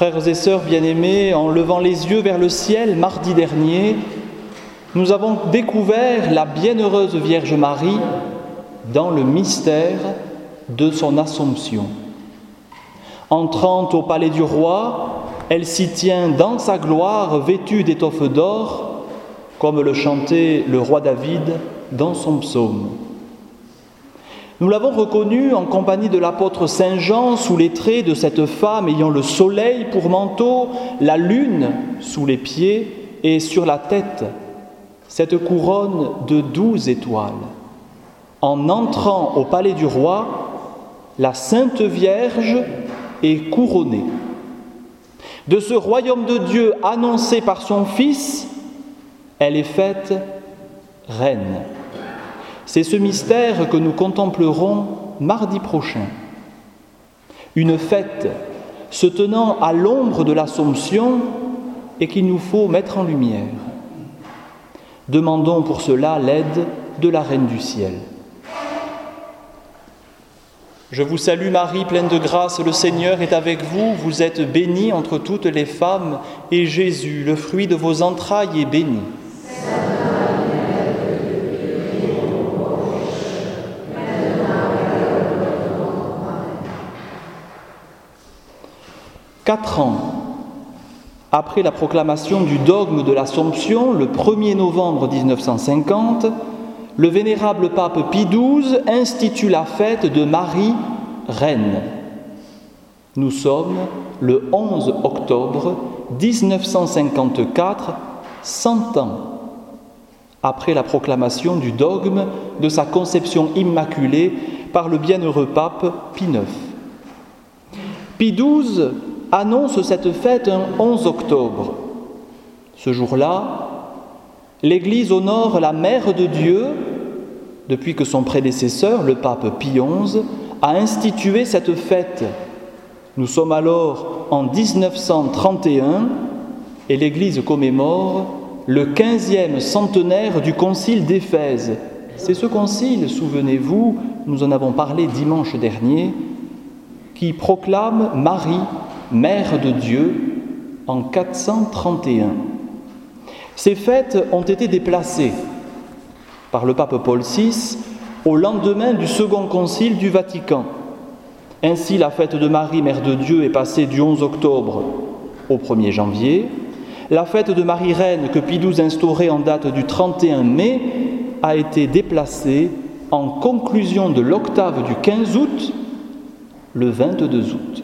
Frères et sœurs bien-aimés, en levant les yeux vers le ciel mardi dernier, nous avons découvert la bienheureuse Vierge Marie dans le mystère de son Assomption. Entrant au palais du roi, elle s'y tient dans sa gloire, vêtue d'étoffe d'or, comme le chantait le roi David dans son psaume. Nous l'avons reconnue en compagnie de l'apôtre Saint Jean sous les traits de cette femme ayant le soleil pour manteau, la lune sous les pieds et sur la tête cette couronne de 12 étoiles. En entrant au palais du roi, la Sainte Vierge est couronnée. De ce royaume de Dieu annoncé par son Fils, elle est faite reine. C'est ce mystère que nous contemplerons mardi prochain. Une fête se tenant à l'ombre de l'Assomption et qu'il nous faut mettre en lumière. Demandons pour cela l'aide de la Reine du Ciel. Je vous salue Marie, pleine de grâce, le Seigneur est avec vous. Vous êtes bénie entre toutes les femmes, et Jésus, le fruit de vos entrailles, est béni. Quatre ans après la proclamation du dogme de l'Assomption, le 1er novembre 1950, le vénérable pape Pie XII institue la fête de Marie, reine. Nous sommes le 11 octobre 1954, 100 ans après la proclamation du dogme de sa conception immaculée par le bienheureux pape Pie IX. Pie XII annonce cette fête un 11 octobre. Ce jour-là, l'Église honore la Mère de Dieu depuis que son prédécesseur, le pape Pie XI, a institué cette fête. Nous sommes alors en 1931 et l'Église commémore le 15e centenaire du concile d'Éphèse. C'est ce concile, souvenez-vous, nous en avons parlé dimanche dernier, qui proclame Marie, Mère de Dieu, en 431. Ces fêtes ont été déplacées par le pape Paul VI au lendemain du Second Concile du Vatican. Ainsi, la fête de Marie, Mère de Dieu, est passée du 11 octobre au 1er janvier. La fête de Marie Reine, que Pie XII instaurait en date du 31 mai, a été déplacée en conclusion de l'octave du 15 août, le 22 août.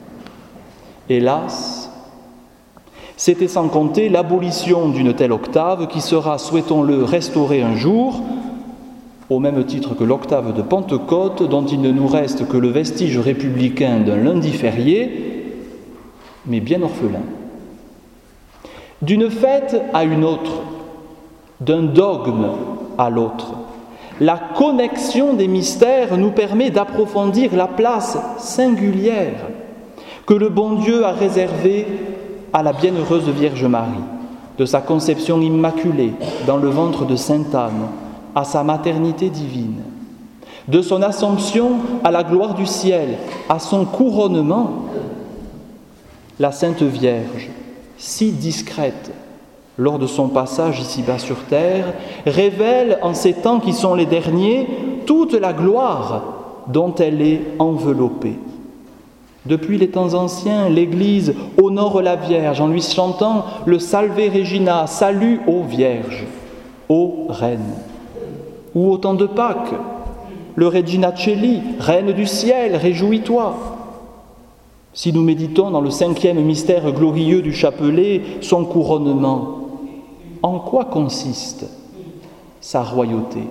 Hélas, c'était sans compter l'abolition d'une telle octave qui sera, souhaitons-le, restaurée un jour, au même titre que l'octave de Pentecôte, dont il ne nous reste que le vestige républicain d'un lundi férié, mais bien orphelin. D'une fête à une autre, d'un dogme à l'autre, la connexion des mystères nous permet d'approfondir la place singulière que le bon Dieu a réservée à la bienheureuse Vierge Marie, de sa conception immaculée dans le ventre de Sainte Anne à sa maternité divine, de son Assomption à la gloire du ciel, à son couronnement. La Sainte Vierge, si discrète lors de son passage ici-bas sur terre, révèle en ces temps qui sont les derniers toute la gloire dont elle est enveloppée. Depuis les temps anciens, l'Église honore la Vierge en lui chantant le Salve Regina, salut ô Vierge, ô Reine. Ou au temps de Pâques, le Regina Coeli, Reine du ciel, réjouis-toi. Si nous méditons dans le 5e mystère glorieux du chapelet, son couronnement, en quoi consiste sa royauté?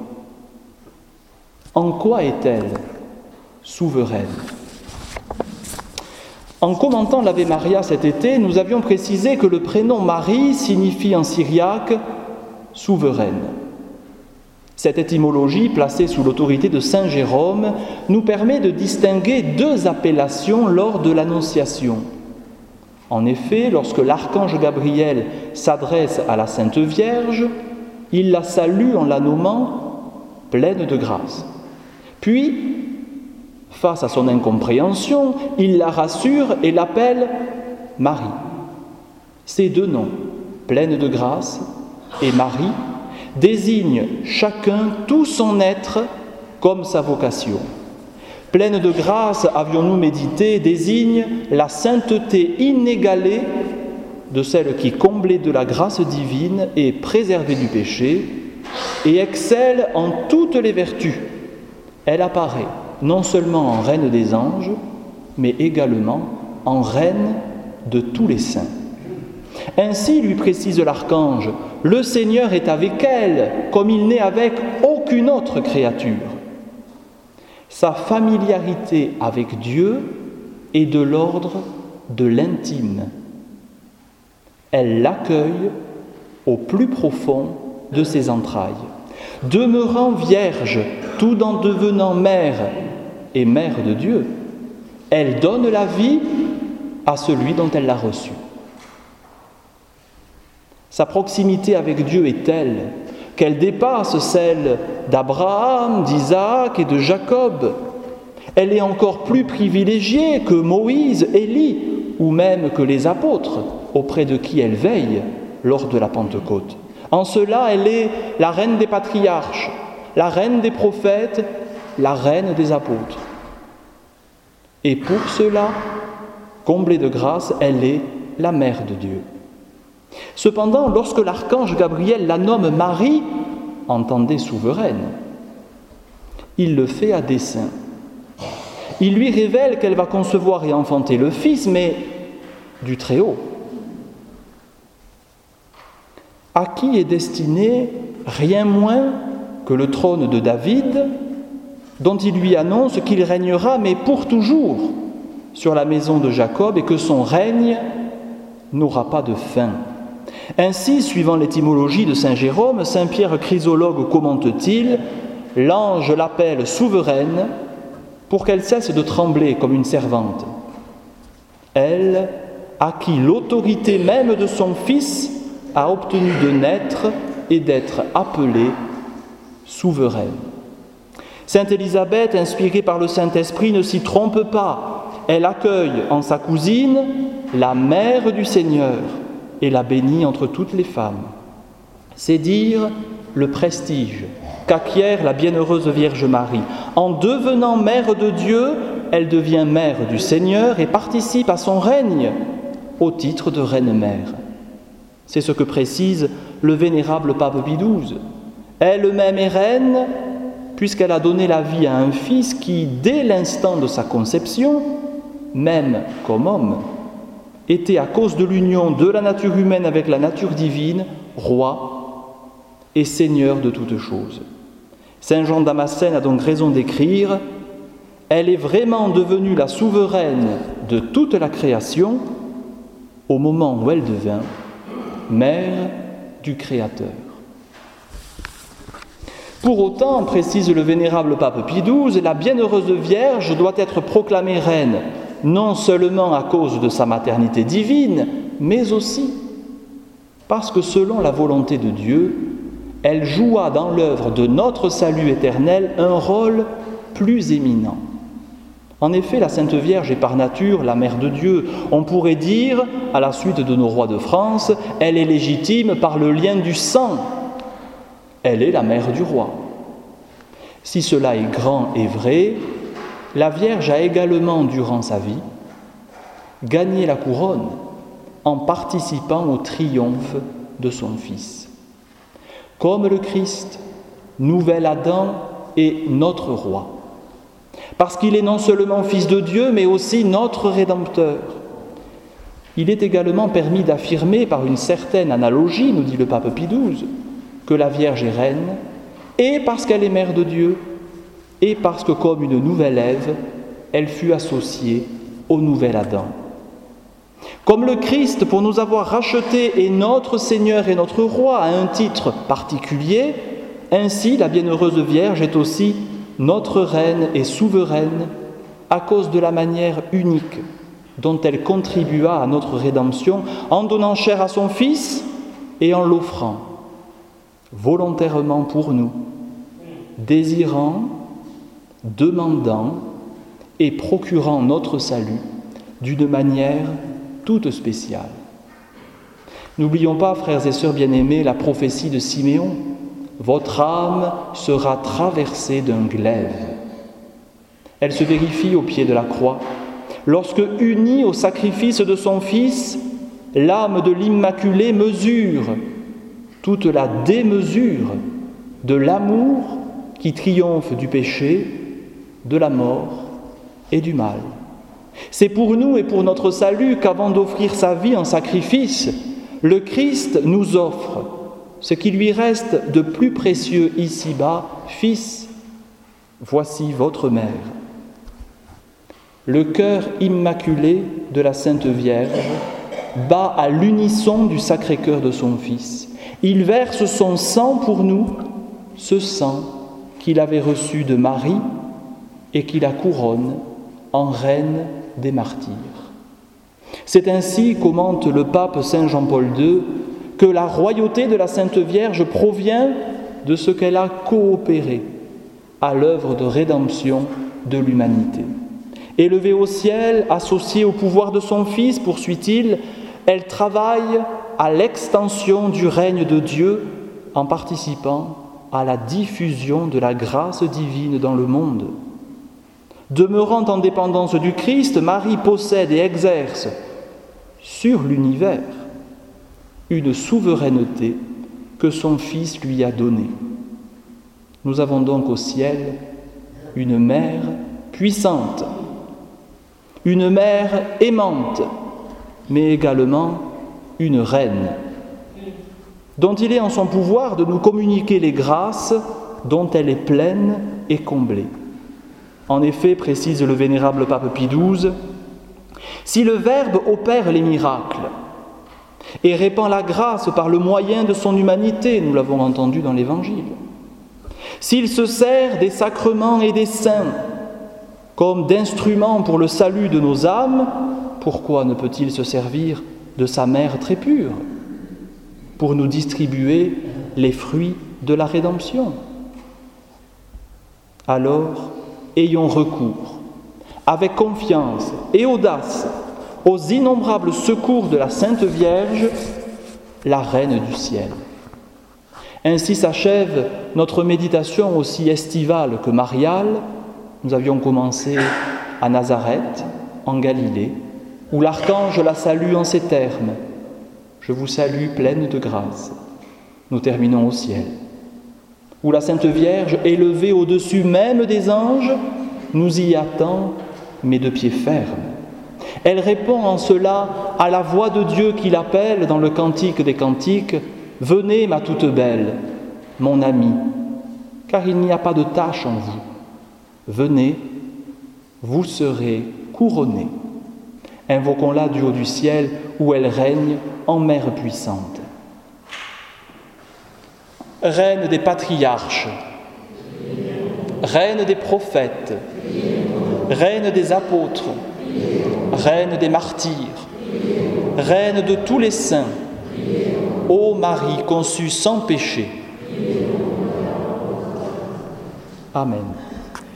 En quoi est-elle souveraine? En commentant l'Ave Maria cet été, nous avions précisé que le prénom Marie signifie en syriaque « souveraine ». Cette étymologie, placée sous l'autorité de saint Jérôme, nous permet de distinguer deux appellations lors de l'Annonciation. En effet, lorsque l'archange Gabriel s'adresse à la Sainte Vierge, il la salue en la nommant « pleine de grâce ». Puis, face à son incompréhension, il la rassure et l'appelle « Marie. Ces deux noms, pleine de grâce et Marie, désignent chacun tout son être comme sa vocation. Pleine de grâce, avions-nous médité, désigne la sainteté inégalée de celle qui, comblée de la grâce divine, est préservée du péché et excelle en toutes les vertus. Elle apparaît non seulement en reine des anges, mais également en reine de tous les saints. Ainsi, lui précise l'archange, le Seigneur est avec elle, comme il n'est avec aucune autre créature. Sa familiarité avec Dieu est de l'ordre de l'intime. Elle l'accueille au plus profond de ses entrailles. Demeurant vierge, tout en devenant mère et mère de Dieu, elle donne la vie à celui dont elle l'a reçu. Sa proximité avec Dieu est telle qu'elle dépasse celle d'Abraham, d'Isaac et de Jacob. Elle est encore plus privilégiée que Moïse, Élie ou même que les apôtres auprès de qui elle veille lors de la Pentecôte. En cela, elle est la reine des patriarches, la reine des prophètes, la reine des apôtres. Et pour cela, comblée de grâce, elle est la mère de Dieu. Cependant, lorsque l'archange Gabriel la nomme Marie, entendez souveraine, il le fait à dessein. Il lui révèle qu'elle va concevoir et enfanter le Fils, mais du Très-Haut, à qui est destiné rien moins que le trône de David, dont il lui annonce qu'il régnera, mais pour toujours, sur la maison de Jacob, et que son règne n'aura pas de fin. Ainsi, suivant l'étymologie de saint Jérôme, saint Pierre Chrysologue commente-t-il, l'ange l'appelle souveraine pour qu'elle cesse de trembler comme une servante. Elle, à qui l'autorité même de son Fils a obtenu de naître et d'être appelée souveraine. Sainte Élisabeth, inspirée par le Saint-Esprit, ne s'y trompe pas. Elle accueille en sa cousine la mère du Seigneur et la bénit entre toutes les femmes. C'est dire le prestige qu'acquiert la bienheureuse Vierge Marie. En devenant mère de Dieu, elle devient mère du Seigneur et participe à son règne au titre de reine-mère. C'est ce que précise le vénérable pape Pie XII. Elle-même est reine, puisqu'elle a donné la vie à un fils qui, dès l'instant de sa conception, même comme homme, était, à cause de l'union de la nature humaine avec la nature divine, roi et seigneur de toutes choses. Saint Jean Damascène a donc raison d'écrire « Elle est vraiment devenue la souveraine de toute la création au moment où elle devint mère du Créateur. » Pour autant, précise le vénérable pape Pie XII, la bienheureuse Vierge doit être proclamée reine, non seulement à cause de sa maternité divine, mais aussi parce que selon la volonté de Dieu, elle joua dans l'œuvre de notre salut éternel un rôle plus éminent. En effet, la Sainte Vierge est par nature la mère de Dieu. On pourrait dire, à la suite de nos rois de France, elle est légitime par le lien du sang. Elle est la mère du roi. Si cela est grand et vrai, la Vierge a également, durant sa vie, gagné la couronne en participant au triomphe de son Fils. Comme le Christ, nouvel Adam est notre roi, parce qu'il est non seulement Fils de Dieu, mais aussi notre Rédempteur. Il est également permis d'affirmer par une certaine analogie, nous dit le pape Pie XII, que la Vierge est reine, et parce qu'elle est mère de Dieu, et parce que comme une nouvelle Ève, elle fut associée au nouvel Adam. Comme le Christ, pour nous avoir rachetés, est notre Seigneur et notre Roi à un titre particulier, ainsi la bienheureuse Vierge est aussi notre Reine et souveraine à cause de la manière unique dont elle contribua à notre rédemption en donnant chair à son Fils et en l'offrant volontairement pour nous, désirant, demandant et procurant notre salut d'une manière tout toute spéciale. N'oublions pas, frères et sœurs bien-aimés, la prophétie de Siméon. Votre âme sera traversée d'un glaive. Elle se vérifie au pied de la croix, lorsque, unie au sacrifice de son Fils, l'âme de l'Immaculée mesure toute la démesure de l'amour qui triomphe du péché, de la mort et du mal. C'est pour nous et pour notre salut qu'avant d'offrir sa vie en sacrifice, le Christ nous offre ce qui lui reste de plus précieux ici-bas. Fils, voici votre mère. Le cœur immaculé de la Sainte Vierge bat à l'unisson du Sacré-Cœur de son Fils. Il verse son sang pour nous, ce sang qu'il avait reçu de Marie et qui la couronne en reine des martyrs. C'est ainsi, commente le pape Saint Jean-Paul II, que la royauté de la Sainte Vierge provient de ce qu'elle a coopéré à l'œuvre de rédemption de l'humanité. Élevée au ciel, associée au pouvoir de son Fils, poursuit-il, elle travaille à l'extension du règne de Dieu en participant à la diffusion de la grâce divine dans le monde. Demeurant en dépendance du Christ, Marie possède et exerce sur l'univers une souveraineté que son Fils lui a donnée. Nous avons donc au ciel une mère puissante, une mère aimante, mais également une reine, dont il est en son pouvoir de nous communiquer les grâces dont elle est pleine et comblée. En effet, précise le vénérable pape Pie XII, si le Verbe opère les miracles et répand la grâce par le moyen de son humanité, nous l'avons entendu dans l'Évangile, s'il se sert des sacrements et des saints comme d'instruments pour le salut de nos âmes, pourquoi ne peut-il se servir de sa mère très pure pour nous distribuer les fruits de la rédemption? Alors, ayons recours, avec confiance et audace, aux innombrables secours de la Sainte Vierge, la Reine du ciel. Ainsi s'achève notre méditation aussi estivale que mariale. Nous avions commencé à Nazareth, en Galilée, où l'archange la salue en ces termes : « Je vous salue pleine de grâce ». Nous terminons au ciel, où la Sainte Vierge, élevée au-dessus même des anges, nous y attend, mais de pied ferme. Elle répond en cela à la voix de Dieu qui l'appelle dans le Cantique des Cantiques : « Venez, ma toute belle, mon amie, car il n'y a pas de tache en vous. Venez, vous serez couronnés. » Invoquons-la du haut du ciel où elle règne en mère puissante. Reine des patriarches, reine des prophètes, reine des apôtres, reine des martyrs, reine de tous les saints, ô Marie conçue sans péché. Amen.